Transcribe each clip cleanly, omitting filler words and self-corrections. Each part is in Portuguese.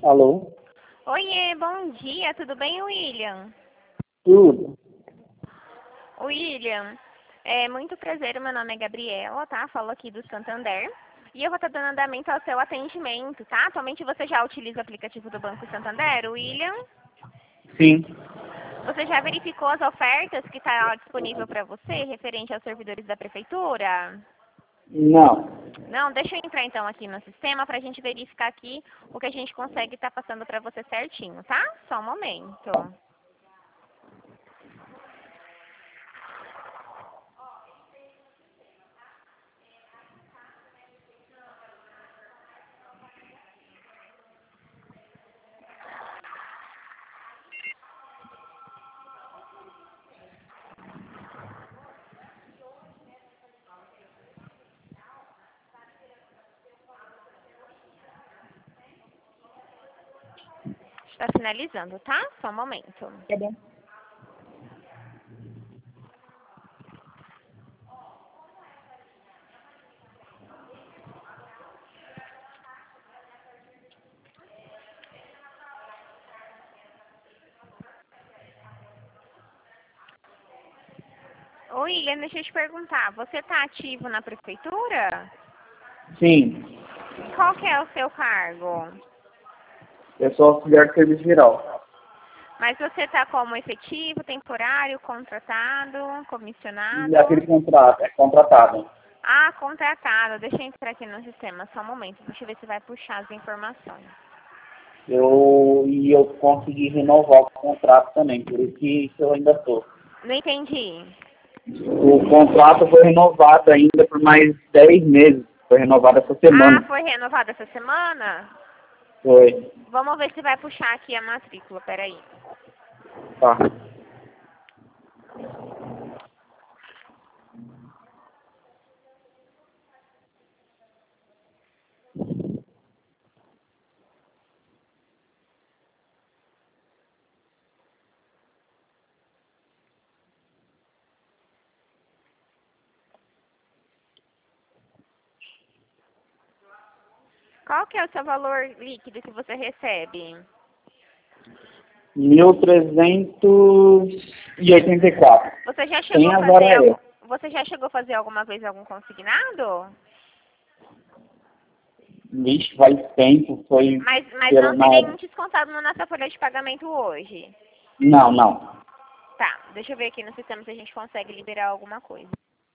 Alô? Oiê, bom dia, tudo bem, William? Tudo. William, muito prazer, meu nome é Gabriela, tá? Falo aqui do Santander. E eu vou estar dando andamento ao seu atendimento, tá? Atualmente você já utiliza o aplicativo do Banco Santander, William? Sim. Você já verificou as ofertas que está disponível para você, referente aos servidores da prefeitura? Não. Não, deixa eu entrar então aqui no sistema para a gente verificar aqui o que a gente consegue estar passando para você certinho, tá? Só um momento. Está finalizando, tá? Só um momento. Tá bom. Ô, William, deixa eu te perguntar, você está ativo na prefeitura? Sim. Qual que é o seu cargo? Eu sou auxiliar de serviço geral. Mas você está como efetivo, temporário, contratado, E comissionado? aquele contrato é contratado. Ah, contratado. Deixa eu entrar aqui no sistema, só um momento. Deixa eu ver se vai puxar as informações. Eu consegui renovar o contrato também, por isso eu ainda estou. Não entendi. O contrato foi renovado ainda por mais 10 meses. Foi renovado essa Ah, semana. foi renovado essa semana? Foi. Vamos ver se vai puxar aqui a matrícula, peraí. Tá. Qual que é o seu valor líquido que você recebe? 1.384. Você já chegou Sem a as fazer horas. você já chegou a fazer alguma vez algum consignado? Vixe, faz tempo. Foi Mas pela não tem na... nenhum descontado na nossa folha de pagamento hoje. Não, não. Tá, deixa eu ver aqui no sistema se a gente consegue liberar alguma coisa.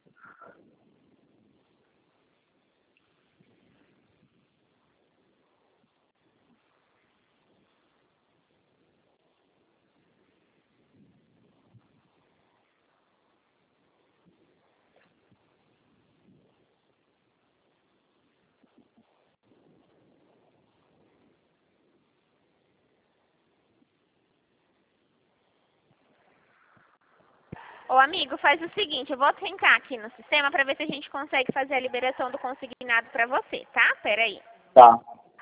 Ô amigo, faz o seguinte, eu vou tentar aqui no sistema para ver se a gente consegue fazer a liberação do consignado para você, tá? Pera aí. Tá.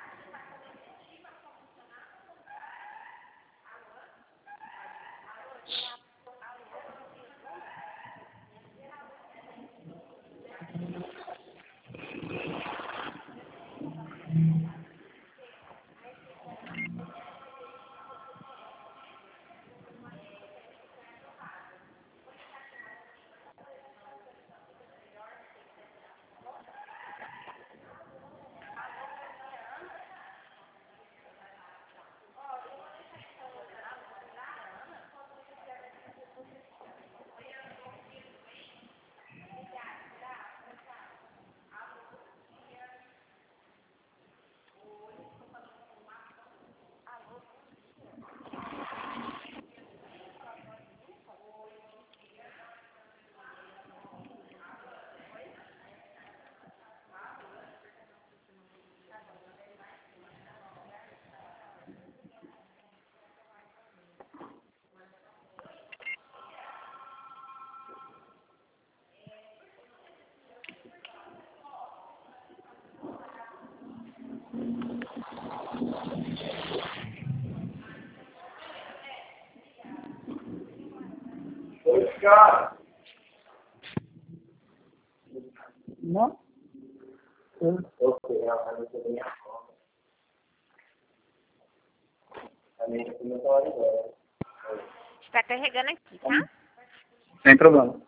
Não? Está carregando aqui, tá? Sem problema.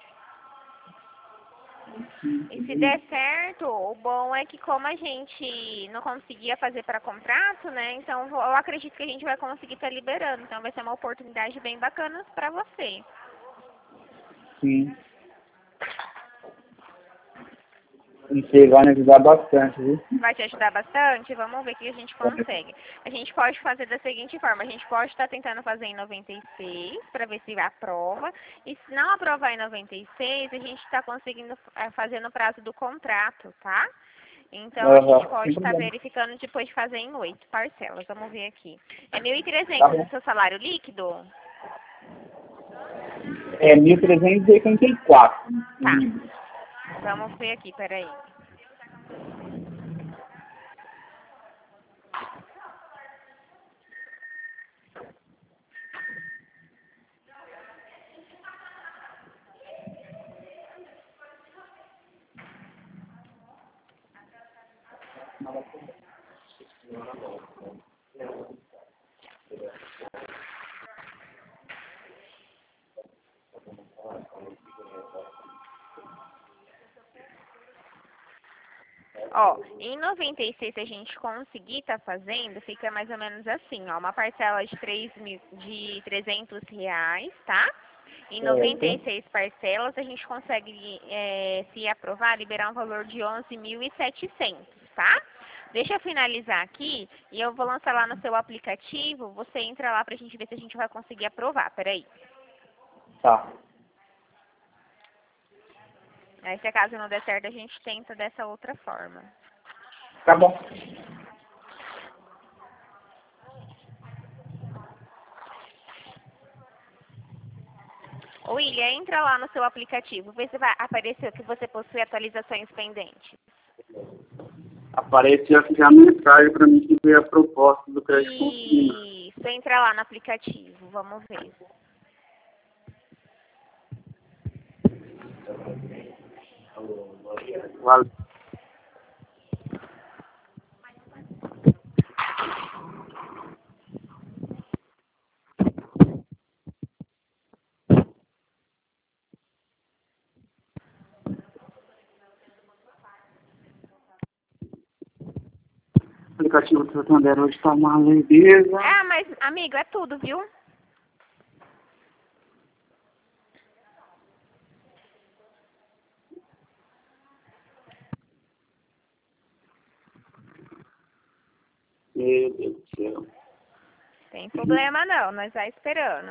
E se der certo, o bom é que como a gente não conseguia fazer para contrato, né? Então eu acredito que a gente vai conseguir estar liberando. Então vai ser uma oportunidade bem bacana para você. Sim. Isso vai me ajudar bastante, viu? Vai te ajudar bastante? Vamos ver o que a gente consegue. A gente pode fazer da seguinte forma, a gente pode estar tentando fazer em 96 para ver se aprova. E se não aprovar em 96, a gente está conseguindo fazer no prazo do contrato, tá? Então a gente pode estar verificando depois de fazer em 8 parcelas. Vamos ver aqui. É 1.300 o seu salário líquido? É 1.384. Tá. Vamos ver aqui, peraí. Ó, em 96 a gente conseguir tá fazendo, fica mais ou menos assim, ó, uma parcela de R$ 300, tá? Em 96 parcelas a gente consegue, se aprovar, liberar um valor de 11.700, tá? Deixa eu finalizar aqui e eu vou lançar lá no seu aplicativo, você entra lá pra gente ver se a gente vai conseguir aprovar, peraí. Tá. Aí se acaso não der certo, a gente tenta dessa outra forma. Tá bom. William, entra lá no seu aplicativo, vê se vai aparecer que você possui atualizações pendentes. Apareceu aqui já a mensagem para mim que veio a proposta do crédito consignado. Isso, entra lá no aplicativo, vamos ver. Valeu. O aplicativo do Santander hoje está uma lindeza. Ah, mas, amigo, é tudo, viu? Meu Deus do céu. Tem problema não, nós vai esperando.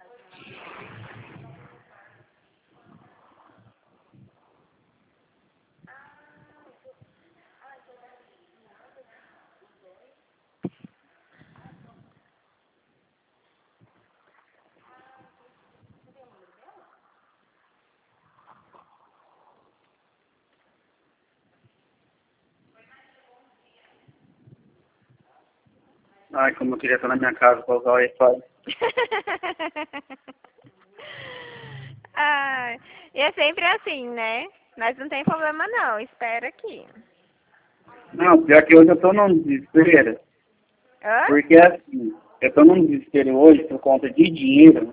Ai, como eu queria estar na minha casa para usar o Wi-Fi. Ah, e é sempre assim, né? Mas não tem problema não, espera aqui. Não, pior que hoje eu tô num desespero. Hã? Porque assim, eu tô num desespero hoje por conta de dinheiro.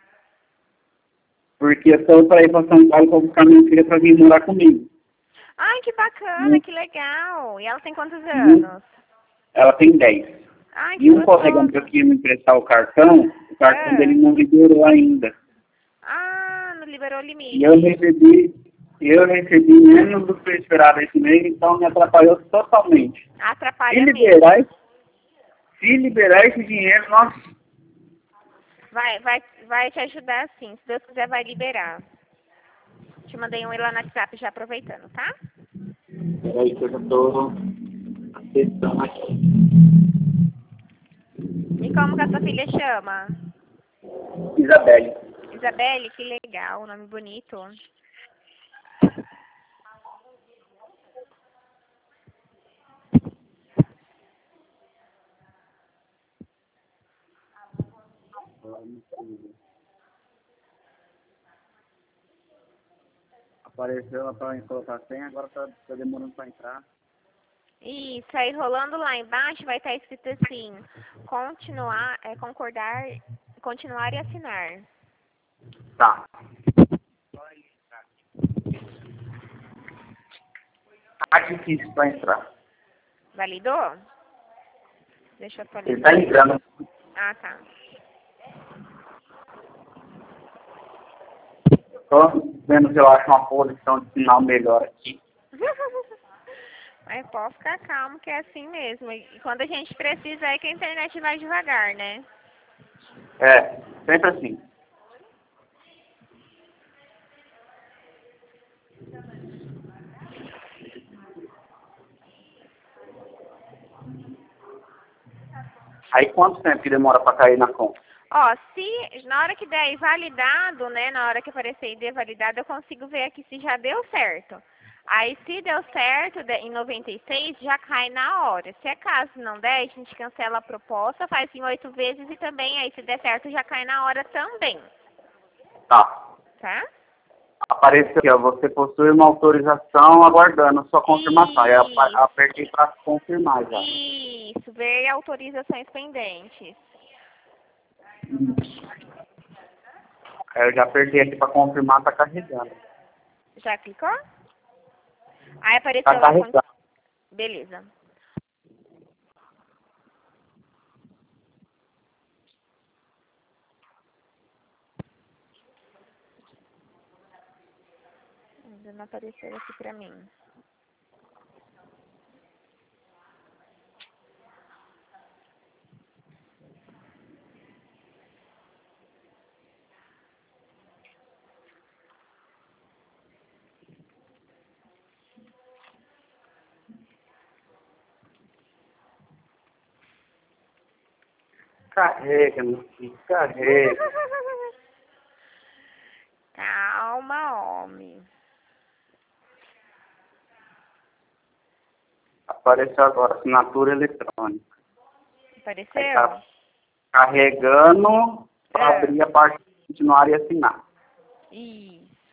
Porque eu tô para ir para São Paulo para buscar minha filha para vir morar comigo. Ai, que bacana, que legal. E ela tem quantos anos? Ela tem 10. Ai, que E um colega gostoso. meu que ia me emprestar o cartão dele não liberou ainda. Ah, não liberou o E limite. eu recebi menos do que eu esperava esse mês, então me atrapalhou totalmente. Atrapalha mesmo. Se liberar esse dinheiro, nossa, Vai te ajudar sim. Se Deus quiser, vai liberar. Te mandei um lá no WhatsApp já aproveitando, tá? peraí que eu já tô acessando aqui. E como que a sua filha chama? Isabelle. Isabelle, que legal, nome bonito. Apareceu ela para colocar senha, agora tá demorando para entrar. Isso, aí rolando lá embaixo vai estar escrito assim, continuar e assinar. Tá. Tá difícil pra entrar. Validou? Deixa eu Ele tá atualizar. entrando. Ah, tá. Tô vendo se eu acho uma posição de sinal melhor aqui. Mas pode ficar calmo que é assim mesmo. E quando a gente precisa é que a internet vai devagar, né? É, sempre assim. Aí quanto tempo que demora pra cair na conta? Ó, se na hora que der aí validado, né, na hora que aparecer ID validado, eu consigo ver aqui se já deu certo. Aí se deu certo em 96, já cai na hora. Se é caso não der, a gente cancela a proposta, faz em 8 vezes e também aí se der certo já cai na hora também, Tá. tá? Apareceu aqui, ó. Você possui uma autorização aguardando sua confirmação. Aí eu Isso, apertei pra confirmar já. isso, ver autorizações pendentes. Aí eu já apertei aqui pra confirmar, tá carregando. Já clicou? Aí Tá apareceu lá, carregando. beleza. Ainda não apareceu aqui pra mim. Carrega, meu filho, carrega. Calma, homem. Apareceu agora, assinatura eletrônica. Aí Apareceu? tá carregando para É. abrir a parte de continuar e assinar. Isso.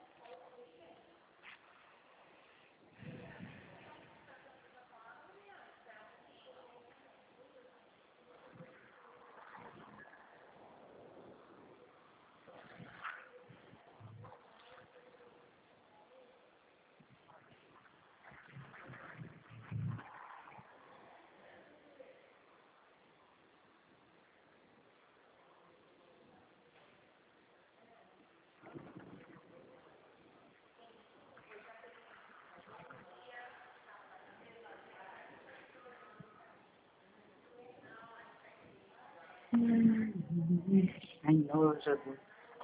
Ai, não, Jesus.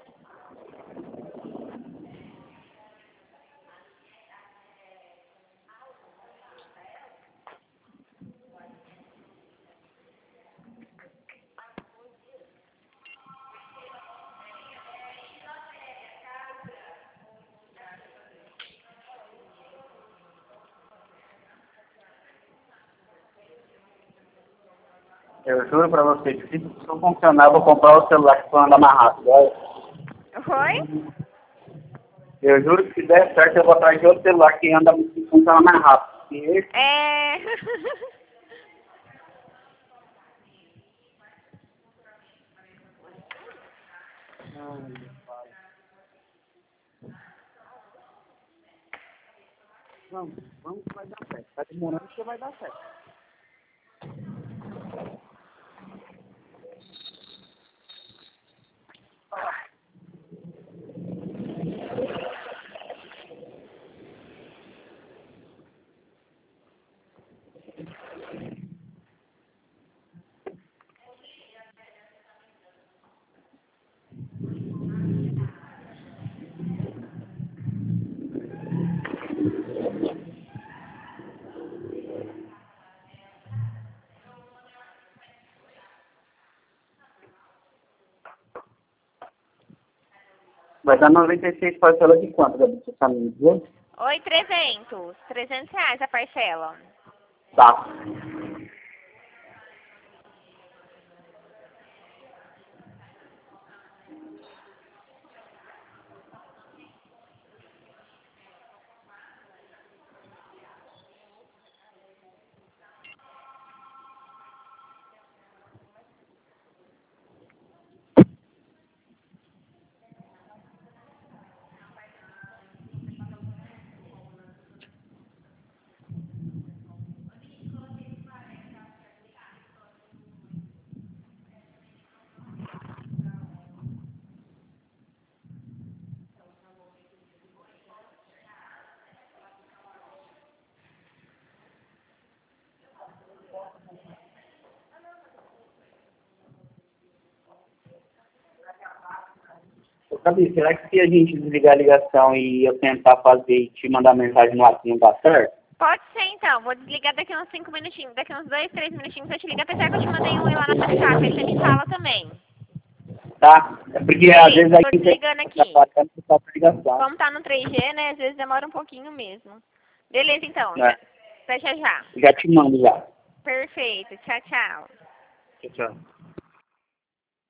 Eu juro pra você que se isso funcionar, eu vou comprar o celular que anda mais rápido. Olha. Oi? Eu juro que se der certo, eu vou atrás de outro celular que funciona mais rápido. E esse, É. vamos que vai dar certo. Tá demorando que vai dar certo. Vai dar 96 parcelas de quanto, Gabi? Você sabe me dizer? Oi, 300. R$ 300 a parcela. Tá. Gabi, será que se a gente desligar a ligação e eu tentar fazer e te mandar mensagem no WhatsApp, não dá certo? Pode ser então, vou desligar daqui uns 5 minutinhos, daqui uns 2, 3 minutinhos eu te ligo, apesar que eu te mandei um lá no WhatsApp, aí você me fala também. Tá? É porque às vezes Eu tô aí desligando tá aqui. passando só por ligação. Como tá no 3G, né, às vezes demora um pouquinho mesmo. Beleza então, Né? até já já. Já te mando já. Perfeito, tchau, tchau. Tchau, tchau.